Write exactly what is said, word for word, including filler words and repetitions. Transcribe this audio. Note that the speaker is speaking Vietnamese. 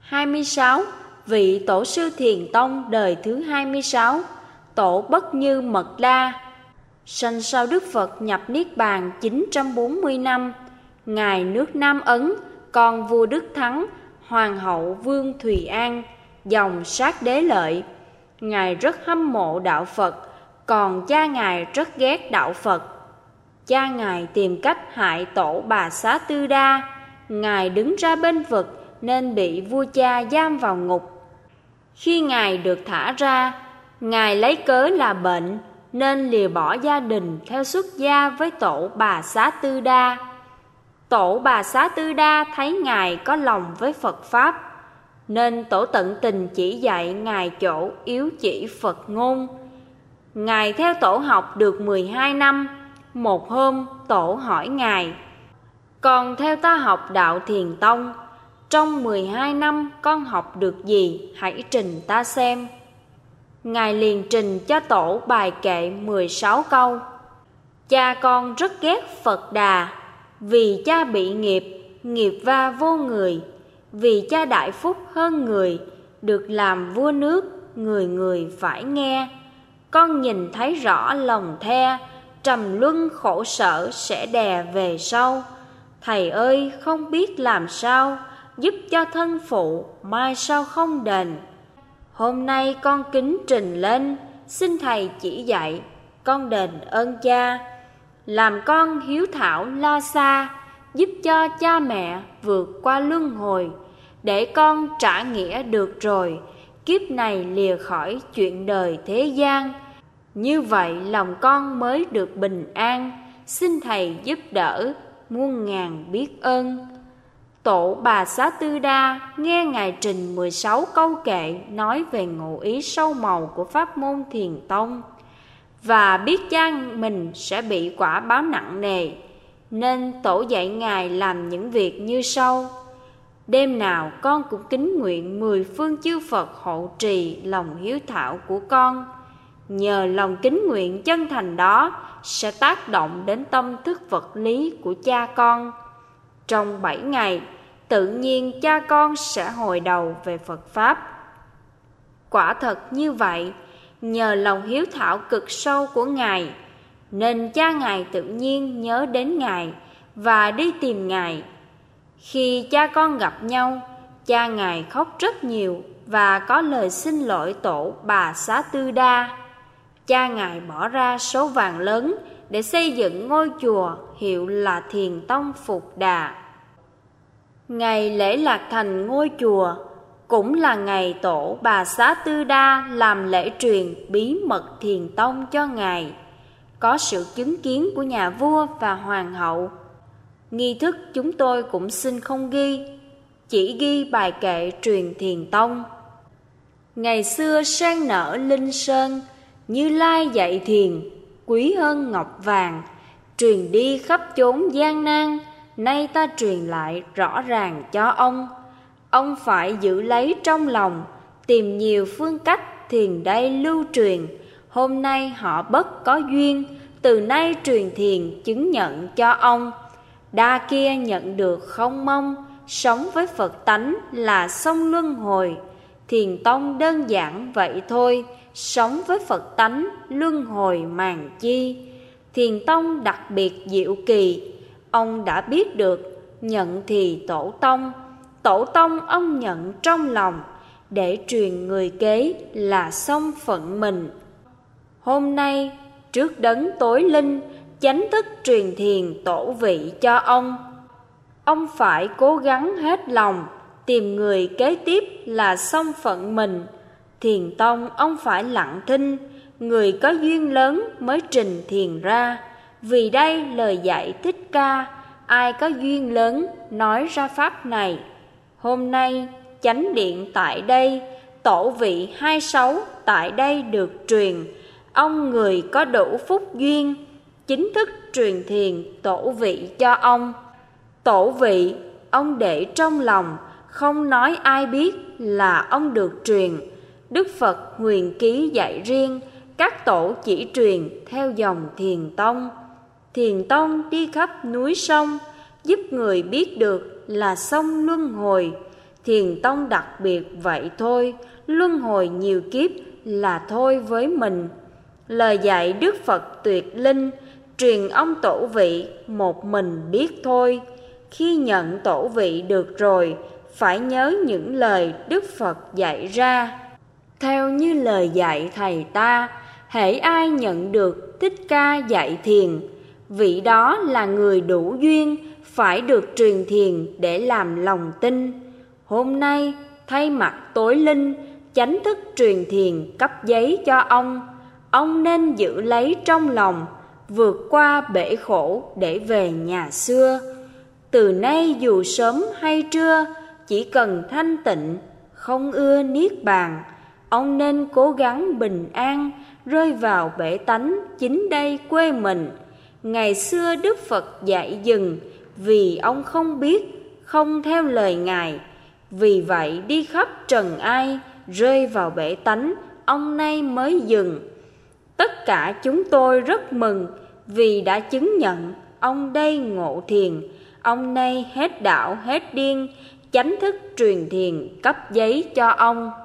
hai mươi sáu. Vị tổ sư Thiền Tông đời thứ hai mươi sáu, Tổ Bất Như Mật Đa, sanh sau Đức Phật nhập Niết Bàn chín trăm bốn mươi năm. Ngài nước Nam Ấn, con vua Đức Thắng, hoàng hậu Vương Thùy An, dòng Sát Đế Lợi. Ngài rất hâm mộ đạo Phật, còn cha Ngài rất ghét đạo Phật. Cha Ngài tìm cách hại tổ Bà Xá Tư Đa. Ngài đứng ra bên vực nên bị vua cha giam vào ngục. Khi Ngài được thả ra, Ngài lấy cớ là bệnh nên lìa bỏ gia đình theo xuất gia với tổ Bà Xá Tư Đa. Tổ Bà Xá Tư Đa thấy Ngài có lòng với Phật Pháp, nên tổ tận tình chỉ dạy Ngài chỗ yếu chỉ Phật ngôn. Ngài theo tổ học được mười hai năm. Một hôm tổ hỏi Ngài: "Con theo ta học đạo Thiền Tông, trong mười hai năm con học được gì, hãy trình ta xem." Ngài liền trình cho tổ bài kệ mười sáu câu. Cha con rất ghét Phật Đà, vì cha bị nghiệp, nghiệp va vô người. Vì cha đại phúc hơn người, được làm vua nước, người người phải nghe. Con nhìn thấy rõ lòng the, trầm luân khổ sở sẽ đè về sau. Thầy ơi không biết làm sao, giúp cho thân phụ, mai sau không đền. Hôm nay con kính trình lên, xin thầy chỉ dạy, con đền ơn cha. Làm con hiếu thảo lo xa, giúp cho cha mẹ vượt qua luân hồi. Để con trả nghĩa được rồi, kiếp này lìa khỏi chuyện đời thế gian. Như vậy lòng con mới được bình an, xin thầy giúp đỡ, muôn ngàn biết ơn. Tổ Bà Xá Tư Đa nghe Ngài trình mười sáu câu kệ nói về ngụ ý sâu màu của pháp môn Thiền Tông, và biết cha mình sẽ bị quả báo nặng nề, nên tổ dạy Ngài làm những việc như sau. Đêm nào con cũng kính nguyện mười phương chư Phật hộ trì lòng hiếu thảo của con. Nhờ lòng kính nguyện chân thành đó sẽ tác động đến tâm thức vật lý của cha con. Trong bảy ngày, tự nhiên cha con sẽ hồi đầu về Phật Pháp. Quả thật như vậy, nhờ lòng hiếu thảo cực sâu của Ngài, nên cha Ngài tự nhiên nhớ đến Ngài và đi tìm Ngài. Khi cha con gặp nhau, cha Ngài khóc rất nhiều và có lời xin lỗi tổ Bà Xá Tư Đa. Cha Ngài bỏ ra số vàng lớn để xây dựng ngôi chùa hiệu là Thiền Tông Phục Đà. Ngày lễ lạc thành ngôi chùa cũng là ngày tổ Bà Xá Tư Đa làm lễ truyền bí mật Thiền Tông cho Ngài, có sự chứng kiến của nhà vua và hoàng hậu. Nghi thức chúng tôi cũng xin không ghi, chỉ ghi bài kệ truyền Thiền Tông. Ngày xưa sen nở linh sơn, Như Lai dạy thiền, quý hơn ngọc vàng, truyền đi khắp chốn gian nan, nay ta truyền lại rõ ràng cho ông. Ông phải giữ lấy trong lòng, tìm nhiều phương cách thiền đây lưu truyền. Hôm nay họ bất có duyên, từ nay truyền thiền chứng nhận cho ông. Đa kia nhận được không mong, sống với Phật tánh là sông luân hồi. Thiền Tông đơn giản vậy thôi, sống với Phật tánh luân hồi màng chi. Thiền Tông đặc biệt diệu kỳ, ông đã biết được, nhận thì tổ tông. Tổ tông ông nhận trong lòng, để truyền người kế là xong phận mình. Hôm nay trước đấng tối linh, chánh thức truyền thiền tổ vị cho ông. Ông phải cố gắng hết lòng, tìm người kế tiếp là xong phận mình. Thiền Tông ông phải lặng thinh, người có duyên lớn mới trình thiền ra. Vì đây lời dạy Thích Ca, ai có duyên lớn nói ra pháp này. Hôm nay chánh điện tại đây, tổ vị hai sáu tại đây được truyền. Ông người có đủ phúc duyên, chính thức truyền thiền tổ vị cho ông. Tổ vị ông để trong lòng, không nói ai biết là ông được truyền. Đức Phật huyền ký dạy riêng, các tổ chỉ truyền theo dòng Thiền Tông. Thiền Tông đi khắp núi sông, giúp người biết được là sông luân hồi. Thiền tông đặc biệt vậy thôi, luân hồi nhiều kiếp là thôi với mình. Lời dạy Đức Phật tuyệt linh, truyền ông tổ vị một mình biết thôi. Khi nhận tổ vị được rồi, phải nhớ những lời Đức Phật dạy ra. Theo như lời dạy thầy ta, hễ ai nhận được Thích Ca dạy thiền, vị đó là người đủ duyên, phải được truyền thiền để làm lòng tin. Hôm nay thay mặt tối linh, chánh thức truyền thiền cấp giấy cho ông. Ông nên giữ lấy trong lòng, vượt qua bể khổ để về nhà xưa. Từ nay dù sớm hay trưa, chỉ cần thanh tịnh, không ưa niết bàn, ông nên cố gắng bình an, rơi vào bể tánh chính đây quê mình. Ngày xưa Đức Phật dạy dừng, vì ông không biết, không theo lời Ngài. Vì vậy đi khắp trần ai, rơi vào bể tánh, ông nay mới dừng. Tất cả chúng tôi rất mừng, vì đã chứng nhận ông đây ngộ thiền. Ông nay hết đạo hết điên, chánh thức truyền thiền cấp giấy cho ông.